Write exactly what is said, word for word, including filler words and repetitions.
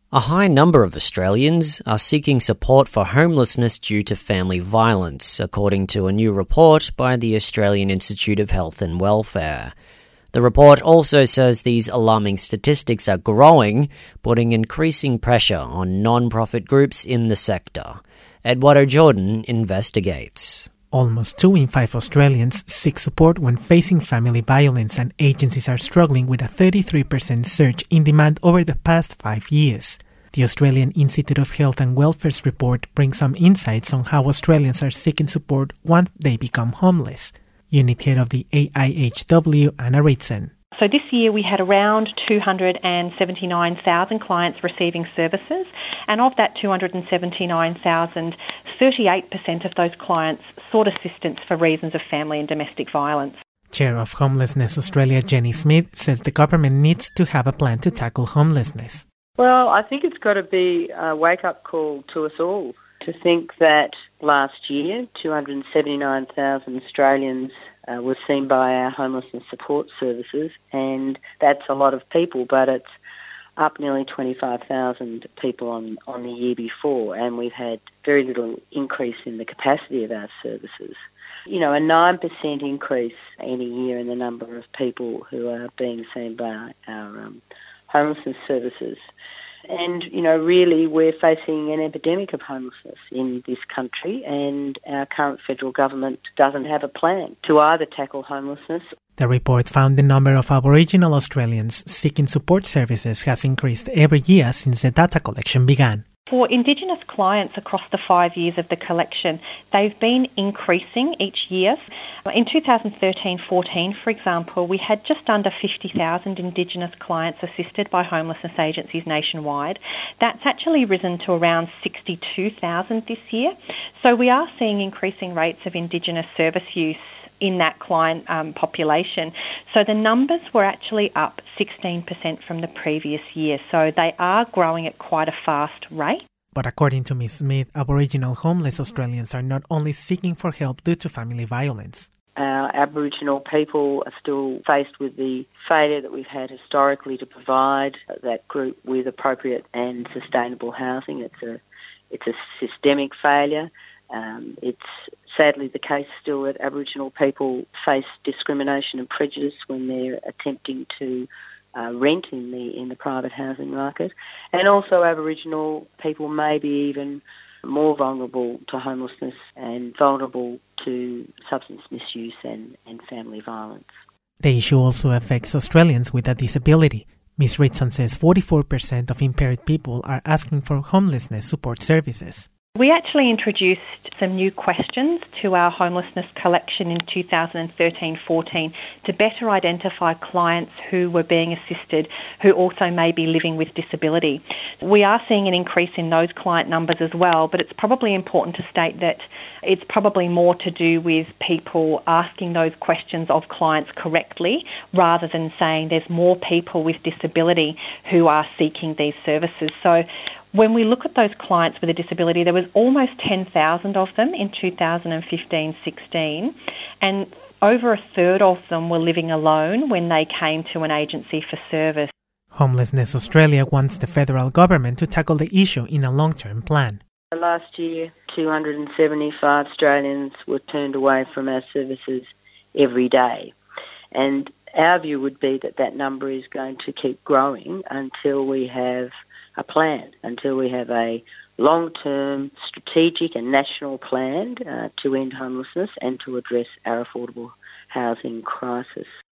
A high number of Australians are seeking support for homelessness due to family violence, according to a new report by the Australian Institute of Health and Welfare. The report also says these alarming statistics are growing, putting increasing pressure on non-profit groups in the sector. Eduardo Jordan investigates. Almost two in five Australians seek support when facing family violence, and agencies are struggling with a thirty-three percent surge in demand over the past five years. The Australian Institute of Health and Welfare's report brings some insights on how Australians are seeking support once they become homeless. Unit head of the A I H W, Anna Ritson. So this year we had around two hundred seventy-nine thousand clients receiving services, and of that two hundred seventy-nine thousand, thirty-eight percent of those clients sought assistance for reasons of family and domestic violence. Chair of Homelessness Australia, Jenny Smith, says the government needs to have a plan to tackle homelessness. Well, I think it's got to be a wake-up call to us all to think that last year two hundred seventy-nine thousand Australians uh, were seen by our homelessness support services, and that's a lot of people, but it's up nearly twenty-five thousand people on, on the year before, and we've had very little increase in the capacity of our services. You know, a nine percent increase in a year in the number of people who are being seen by our um, homelessness services. And, you know, really we're facing an epidemic of homelessness in this country, and our current federal government doesn't have a plan to either tackle homelessness. The report found the number of Aboriginal Australians seeking support services has increased every year since the data collection began. For Indigenous clients across the five years of the collection, they've been increasing each year. In two thousand thirteen fourteen, for example, we had just under fifty thousand Indigenous clients assisted by homelessness agencies nationwide. That's actually risen to around sixty-two thousand this year. So we are seeing increasing rates of Indigenous service use in that client um, population. So the numbers were actually up sixteen percent from the previous year. So they are growing at quite a fast rate. But according to Miz Smith, Aboriginal homeless Australians are not only seeking for help due to family violence. Our Aboriginal people are still faced with the failure that we've had historically to provide that group with appropriate and sustainable housing. It's a, it's a systemic failure. Um, it's sadly the case still that Aboriginal people face discrimination and prejudice when they're attempting to uh, rent in the in the private housing market. And also Aboriginal people may be even more vulnerable to homelessness and vulnerable to substance misuse and, and family violence. The issue also affects Australians with a disability. Miz Ritson says forty-four percent of impaired people are asking for homelessness support services. We actually introduced some new questions to our homelessness collection in two thousand thirteen fourteen to better identify clients who were being assisted who also may be living with disability. We are seeing an increase in those client numbers as well, but it's probably important to state that it's probably more to do with people asking those questions of clients correctly rather than saying there's more people with disability who are seeking these services. So when we look at those clients with a disability, there was almost ten thousand of them in two thousand fifteen sixteen, and over a third of them were living alone when they came to an agency for service. Homelessness Australia wants the federal government to tackle the issue in a long-term plan. Last year, two hundred seventy-five Australians were turned away from our services every day. And our view would be that that number is going to keep growing until we have a plan, until we have a long-term strategic and national plan uh, to end homelessness and to address our affordable housing crisis.